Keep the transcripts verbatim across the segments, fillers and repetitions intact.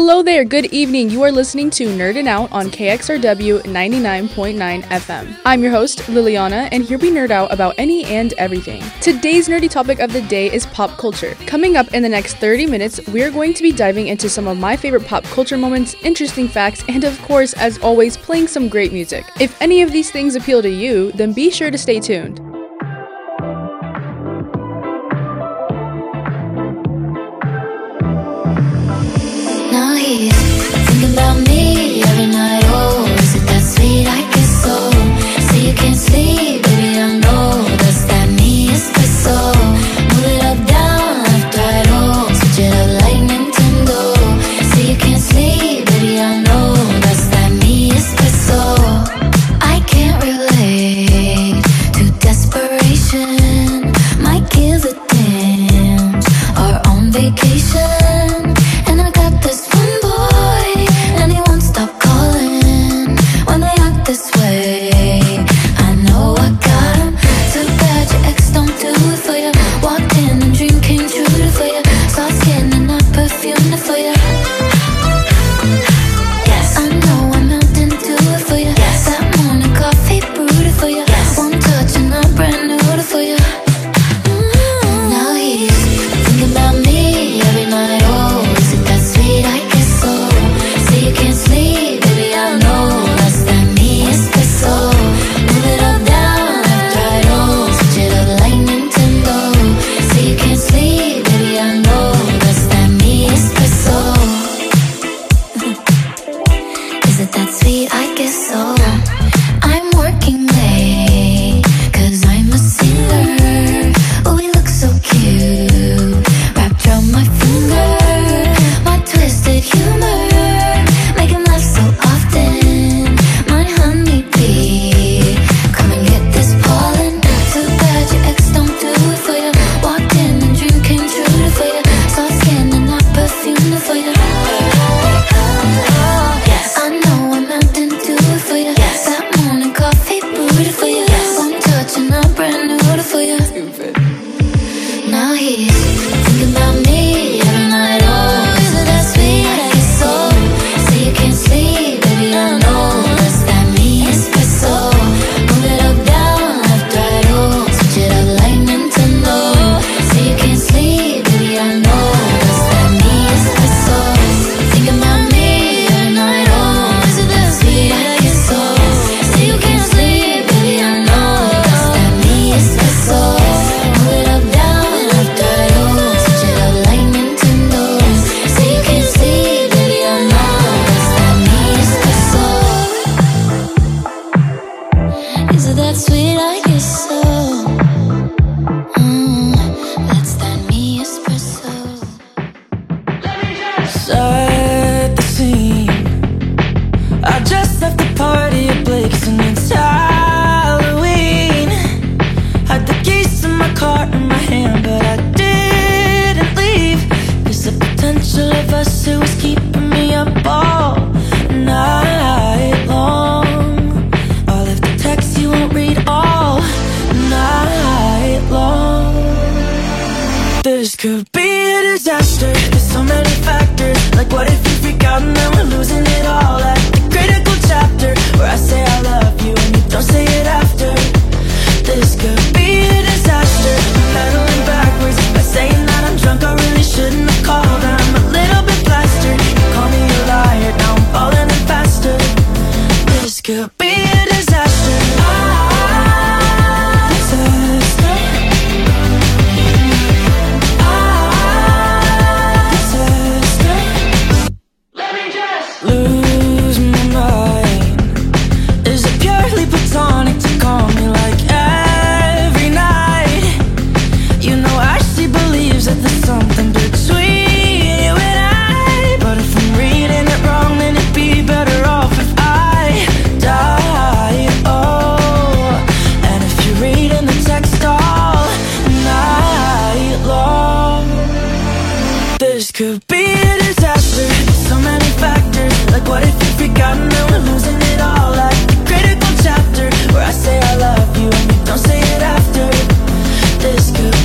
Hello there, good evening. You are listening to Nerdin' Out on K X R W ninety-nine point nine F M. I'm your host, Liliana, and here we nerd out about any and everything. Today's nerdy topic of the day is pop culture. Coming up in the next thirty minutes, we are going to be diving into some of my favorite pop culture moments, interesting facts, and of course, as always, playing some great music. If any of these things appeal to you, then be sure to stay tuned. Now he's thinking about me every night. Oh, is it that sweet? I guess so. Say you can't sleep, baby, I know that's that me espresso. Move it up, down, left, right, oh, switch it up like Nintendo. Say you can't sleep, baby, I know that's that me espresso. I can't relate to desperation. Might give a damn. Are on vacation.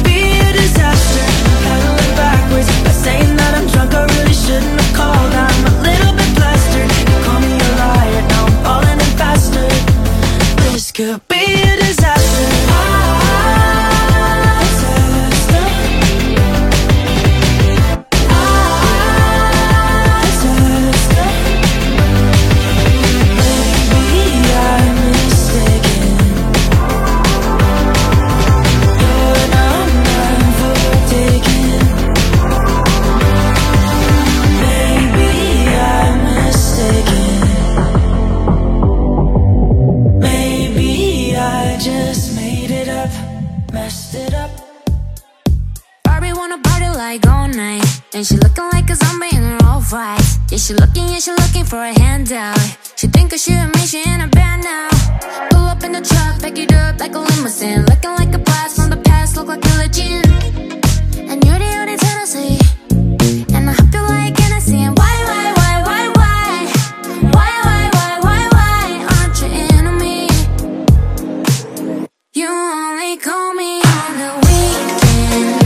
Saying that I'm drunk, I really shouldn't have called. I'm gonna be a disaster. And she looking like a zombie in her all white. Yeah, she looking, yeah, she looking for a handout. She think of shit and me, she in a band now. Pull up in the truck, back it up like a limousine. Looking like a blast from the past, look like a legend. And you're the only Tennessee. And I hope you like Hennessy. And why, why, why, why, why? Why, why, why, why, why aren't you into me? You only call me on the weekend.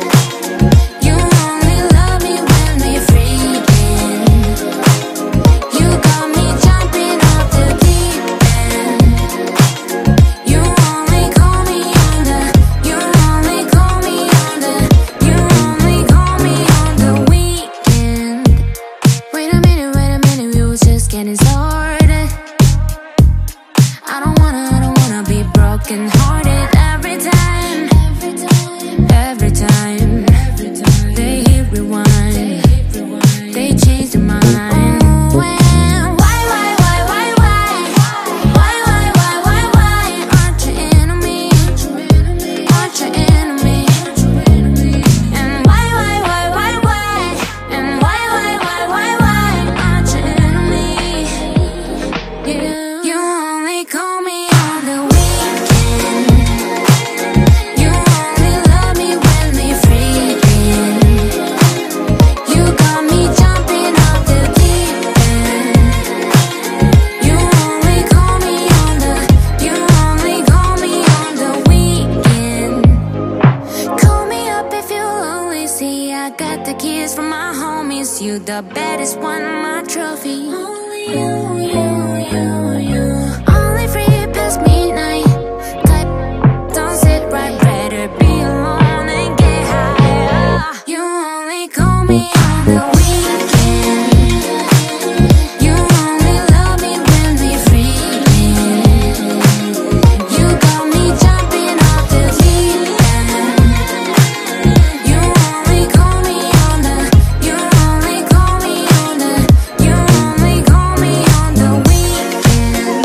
The baddest one, my trophy. Only you, you, you, you. Only free past midnight. Type, don't sit right, better be alone and get high. You only call me on the weekend. You only love me when we freaking. You got me jumping off the deep end. You only call me on the. You only call me on the. You only call me on the weekend.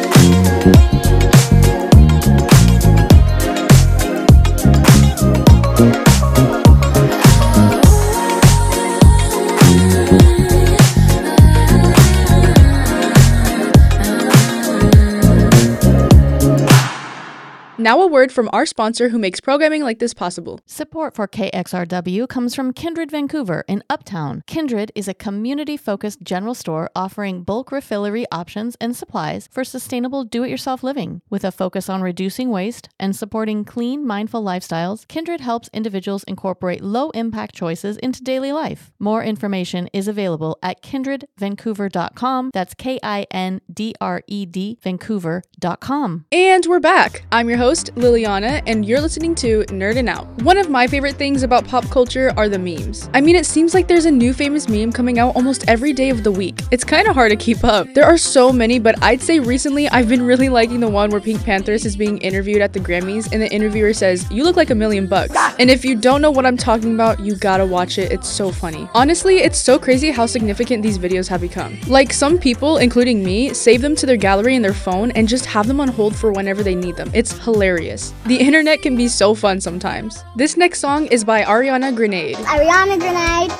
Now a word from our sponsor who makes programming like this possible. Support for K X R W comes from Kindred Vancouver in Uptown. Kindred is a community-focused general store offering bulk refillery options and supplies for sustainable do-it-yourself living. With a focus on reducing waste and supporting clean, mindful lifestyles, Kindred helps individuals incorporate low-impact choices into daily life. More information is available at kindred vancouver dot com. That's K I N D R E D Vancouver dot com. And we're back. I'm your host, Liliana, and you're listening to Nerdin' Out. One of my favorite things about pop culture are the memes. I mean, it seems like there's a new famous meme coming out almost every day of the week. It's kind of hard to keep up. There are so many, but I'd say recently I've been really liking the one where Pink Panthers is being interviewed at the Grammys, and the interviewer says, "You look like a million bucks." And if you don't know what I'm talking about, you gotta watch it. It's so funny. Honestly, it's so crazy how significant these videos have become. Like, some people, including me, save them to their gallery in their phone and just have them on hold for whenever they need them. It's hilarious. The internet can be so fun sometimes. This next song is by Ariana Grande. Ariana Grande.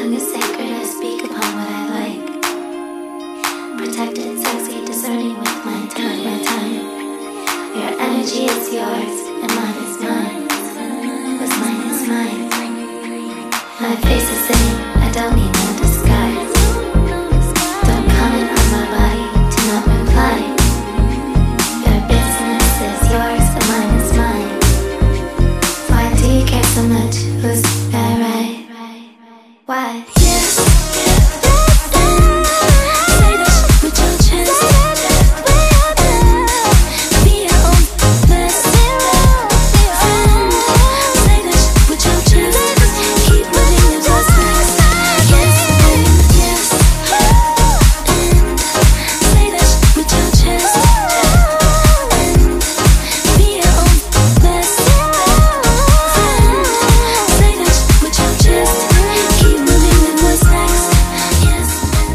tongue is sacred, I speak upon what I like. Protected, sexy, discerning with my tongue, my tongue. Your energy is yours, and mine is mine. What's mine is mine. My face is same, I don't need no disguise. Don't comment on my body, do not reply. Your business is yours, and mine is mine. Why do you care so much? Who's that right? Why? Yes. Say that shit with your chest. Be your own best friend. Say that shit with your chest. Keep moving with what's next. Yes and yes and say that shit with your chest. Be your own best friend. Say that shit with your chest. Keep moving with what's next. Yes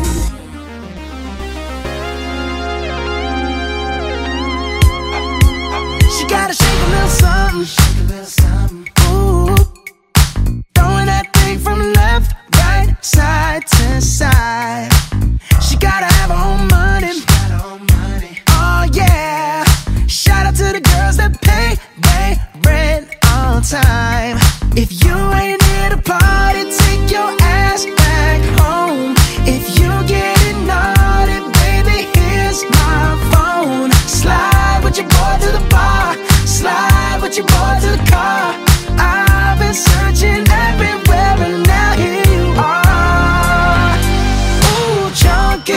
She gotta shake a little something, shake a little something. Ooh, throwing that thing from left, right, side to side. She gotta have her own money. Oh yeah. Shout out to the girls that pay their rent on time. If you ain't here to party, take your ass back home. If you getting naughty, baby, here's my phone. Slide with your boy to the bar, slide with your boy to the car. I've been searching everywhere and now here you are. Ooh, chunky,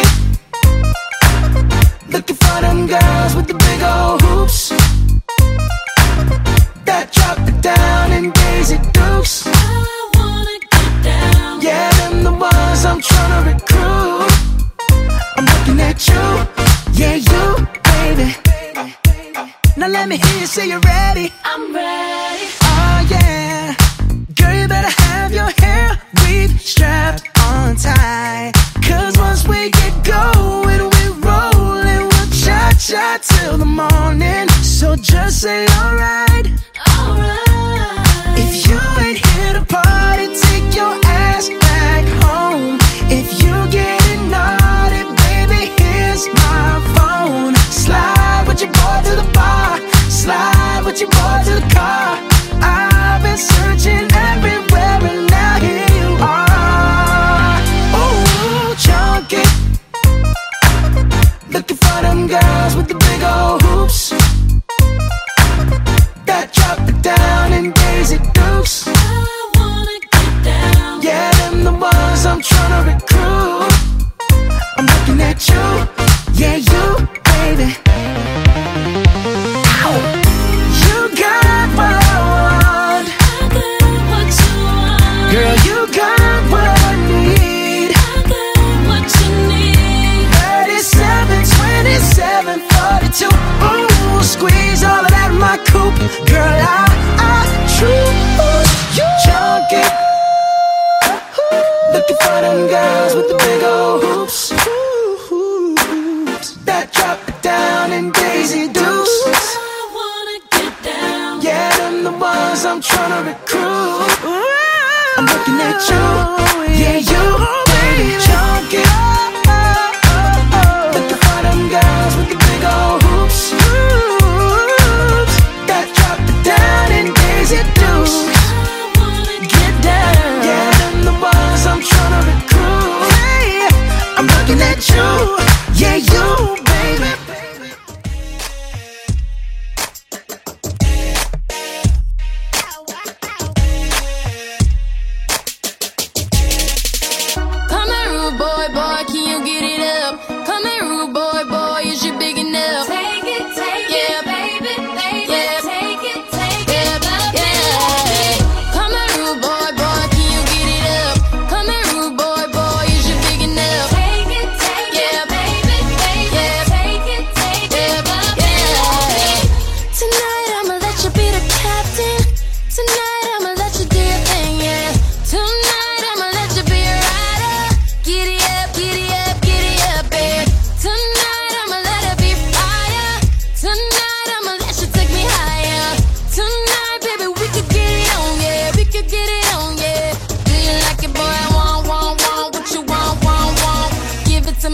looking for them girls with the big old hoops that drop it down in Daisy Dukes. I wanna get down. Yeah, them the ones I'm tryna recruit. I'm looking at you, yeah, you, baby. Now let me hear you say you're ready. I'm ready. Oh yeah. Girl, you better have your hair weave strapped on tight. Cause once we get going, we rollin', we'll cha-cha till the morning. So just say alright. Alright. If you ain't here to party, take your ass back home. If you getting naughty, baby, here's my phone. Slide with your boy to the bar, slide with your boy to the car. I've been searching everywhere and now here you are. Ooh, chunky, looking for them girls with the big old hoops that drop it down in Daisy Dukes. I wanna get down. Yeah, them the ones I'm tryna recruit. I'm looking at you, yeah, you, baby. Ow. You got what I want. I got what you want. Girl, you got what I need. I got what you need. thirty-seven, twenty-seven, forty-two. Ooh, squeeze all of that in my coupe. Girl, I, I choose you. Chunky, looking for them girls with the big old hoops that drop it down in Daisy Dukes. I wanna get down. Yeah, them the ones I'm tryna recruit. I'm looking at you, yeah, you, baby, chunky. Looking for them girls with the big old hoops that drop it down in Daisy Dukes. I wanna Get down, yeah, them the ones I'm tryna recruit. Hey, I'm looking at you, yeah, you, baby.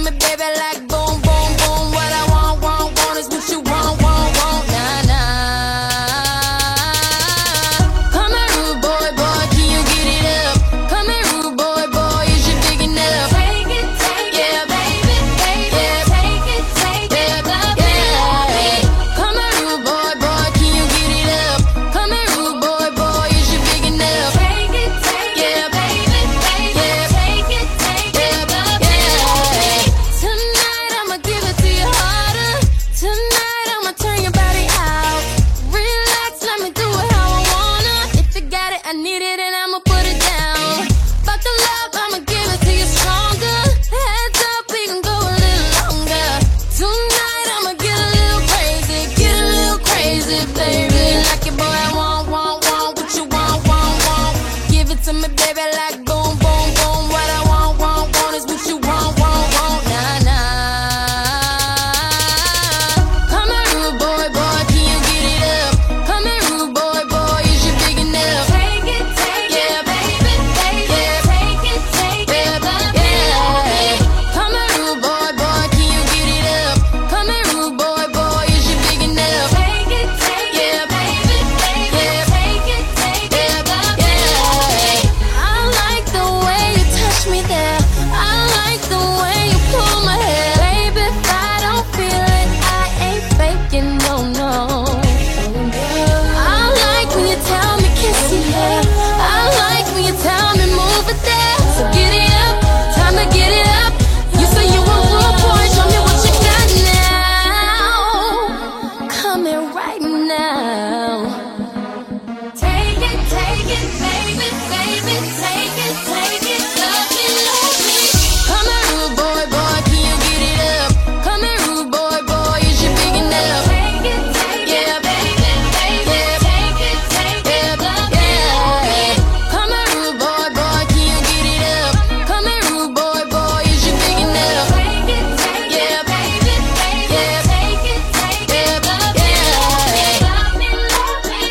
me, baby, like boom, boom, boom. What I want, want, want is what you want, want, want. Nah, nah. Come here, rude boy, boy, can you get it up? Come here, rude boy, boy, is you big enough? Take it, take it, yeah, baby, baby, yeah. Take it, take it, love me, love me. Come here, rude boy, boy, can you get it up? Come here, rude boy, boy, is you big enough? Take it, take it, yeah, baby, baby, yeah. Take it, take it, love me, love me. Tonight I'ma give it to you harder. Tonight I'ma turn your body out. Relax, let me do it how I wanna. If you got it, I need it, and I'ma put it down. Fuck the love, I'ma give it to you stronger. Heads up, we can go a little longer. Tonight I'ma get a little crazy, get a little crazy, baby. Like it, boy, I want, want, want what you want, want, want. Give it to me, baby, like boom, boom, boom. What I want, want, want is what you want, want, want. Nah, nah. Come here, rude boy, boy, can you get it up? Come here, rude boy, boy, is you big enough? Take it, take it, yeah, baby, baby, yeah. Take it, take it, love me, love me. Come here, rude boy, boy, can you get it up? Come here, rude boy, boy, is you big enough? Take it, take it, yeah, baby, baby, yeah. Take it, take it, love me, love me. I like the way you touch me there. I like the way you pull my hair. Baby, if I don't feel it, I ain't faking, no, no. I like when you tell me kiss your hair. I like when you tell me move it there. So get it up, time to get it up. You say you want real boy, show me what you got now. Come here right now. Take it, take it, baby, baby, take it, take it, love me, love me. Come here, rude boy, boy, can you get it up? Come here, rude boy, boy, is you big enough? Take it, take it, yeah, baby, baby, yeah. Take it, take it, love me, love me. Come here, rude boy, boy, can you get it up? Come here, rude boy, boy, is you big enough? Take it, take it, yeah, baby, baby, yeah. Take it, take it, love me, love me. Love me, love me.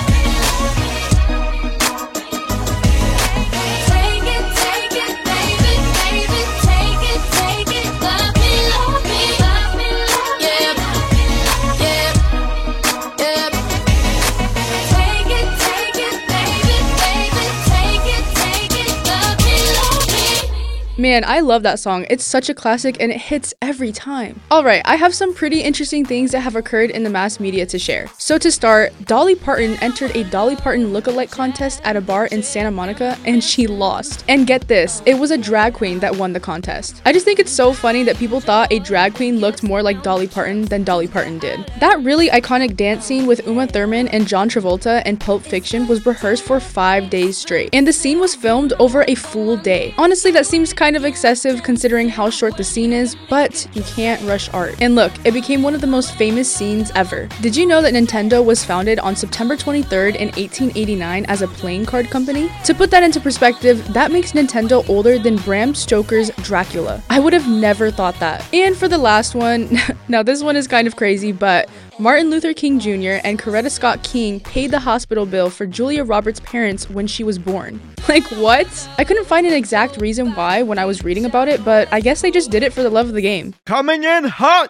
Take it, take it, baby, baby, take it, take it, love me, love me, love me, love me. Yeah, yeah, yeah. Take it, take it, baby, baby, take it, take it, love me, love me. Man, I love that song. It's such a classic and it hits every time. Alright, I have some pretty interesting things that have occurred in the mass media to share. So to start, Dolly Parton entered a Dolly Parton lookalike contest at a bar in Santa Monica and she lost. And get this, it was a drag queen that won the contest. I just think it's so funny that people thought a drag queen looked more like Dolly Parton than Dolly Parton did. That really iconic dance scene with Uma Thurman and John Travolta in Pulp Fiction was rehearsed for five days straight. And the scene was filmed over a full day. Honestly, that seems kind of excessive considering how short the scene is, but you can't rush art. And look, it became one of the most famous scenes ever. Did you know that Nintendo was founded on September twenty-third in eighteen eighty-nine as a playing card company? To put that into perspective, that makes Nintendo older than Bram Stoker's Dracula. I would have never thought that. And for the last one, now this one is kind of crazy, but Martin Luther King Junior and Coretta Scott King paid the hospital bill for Julia Roberts' parents when she was born. Like, what? I couldn't find an exact reason why when I was reading about it, but I guess they just did it for the love of the game. Coming in hot!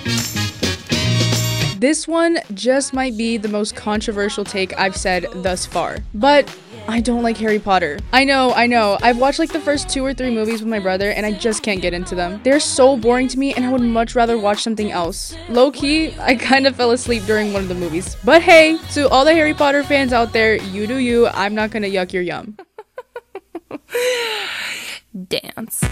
This one just might be the most controversial take I've said thus far, but I don't like Harry Potter. I know, I know. I've watched like the first two or three movies with my brother and I just can't get into them. They're so boring to me and I would much rather watch something else. Low-key, I kind of fell asleep during one of the movies. But hey, to all the Harry Potter fans out there, you do you. I'm not gonna yuck your yum. Dance.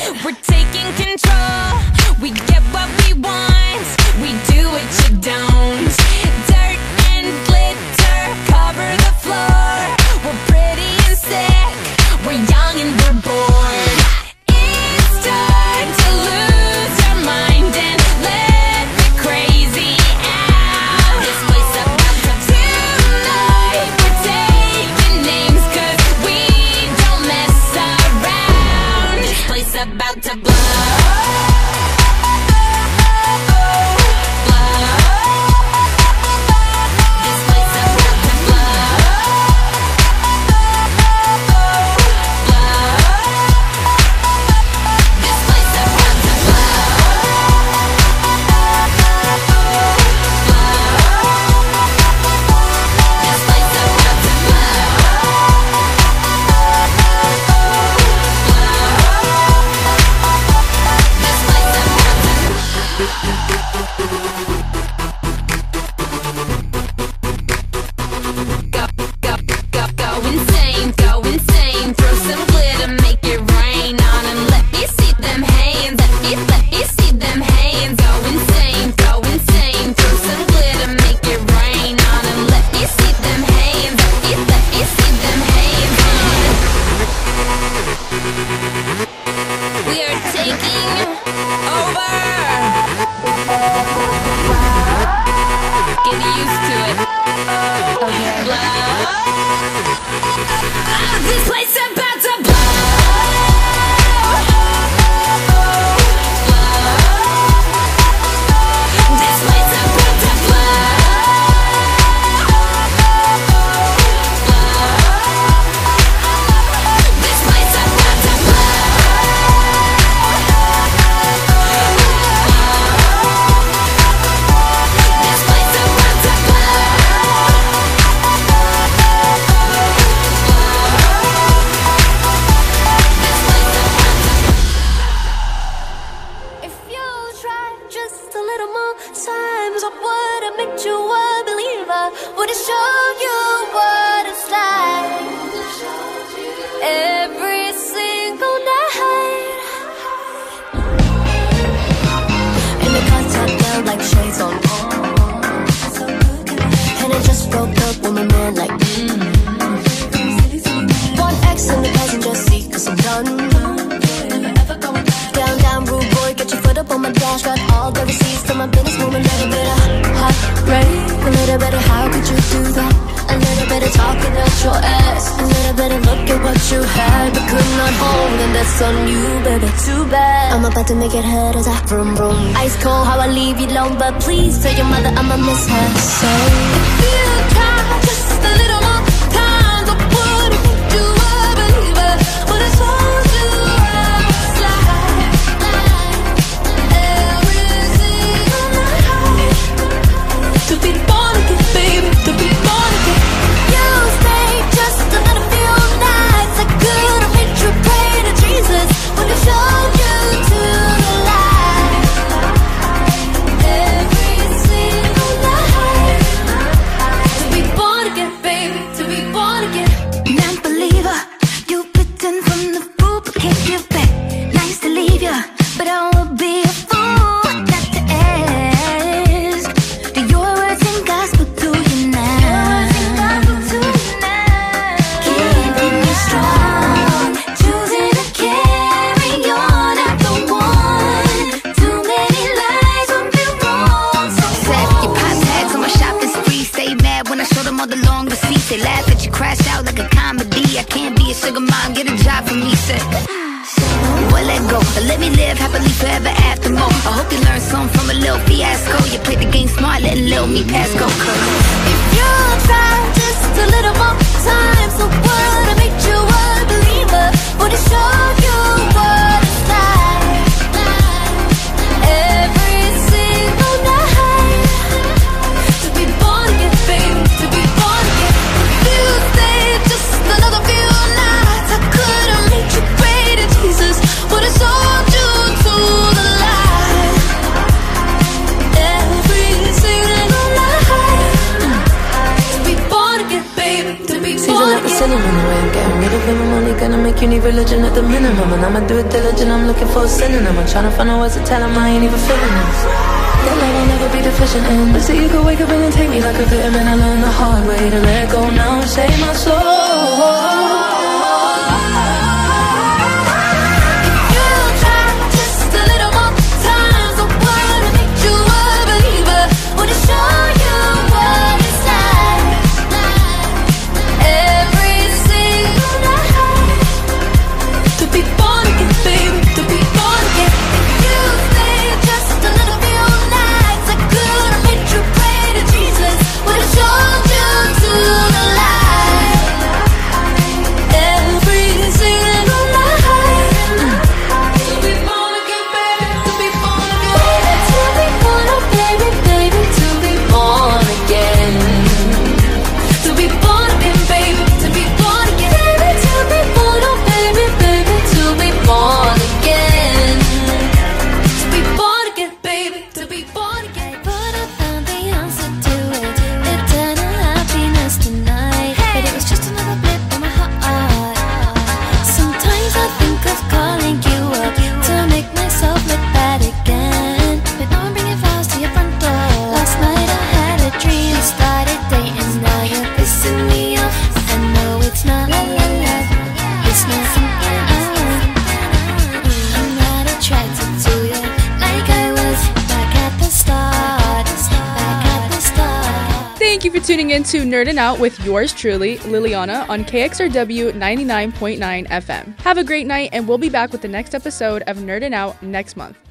We're taking control. We get what we want. We do what you don't. Dirt and glitter cover the floor. We're pretty and sick. We're young and we're bored. It's time to lose our mind and let the crazy out. This place about to tonight. We're taking names 'cause we don't mess around. This place about to blow. To make it hurt as I vroom vroom. Ice cold, how I leave you alone, but please tell your mother I'ma miss her. So if you try just a little more time, I wouldn't make you a believer. When I told you I was like every single night to be born again, baby, to be born again. You stay just a little few nights. I could have made you pray to Jesus when I showed you. Me pass go, cause if you try just a little more time, so what I make you a believer, would it show you what it's like every single night to be born again, baby, to be born again. If you stay just another few nights, I could have made you pray to Jesus, would it sold you to the light every single Season like a cinnamon way. I'm getting rid of him, I'm only gonna make like you need religion at the minimum. And I'ma do it diligent, I'm looking for a synonym. I'm trying to find out words to tell him I ain't even feeling this. That love I'll never be deficient in. But so you could wake up and then take me like a vitamin. I learned the hard way to let go now and save my soul. Thank you for tuning in to Nerdin' Out with yours truly, Liliana, on K X R W ninety-nine point nine F M. Have a great night, and we'll be back with the next episode of Nerdin' Out next month.